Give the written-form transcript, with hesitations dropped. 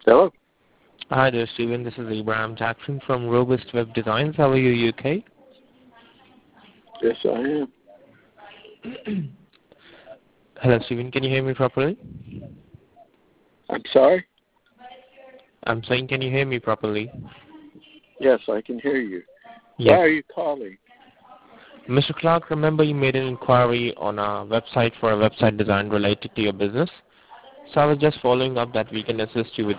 Hello? Hi there, Stephen. This is Abraham Jackson from Robust Web Designs. How are you, UK? Yes, I am. Hello, Stephen. Can you hear me properly? I'm sorry? I'm saying, can you hear me properly? Yes, I can hear you. Yes. Why are you calling? Mr. Clark, remember you made an inquiry on our website for a website design related to your business? So I was just following up that we can assist you with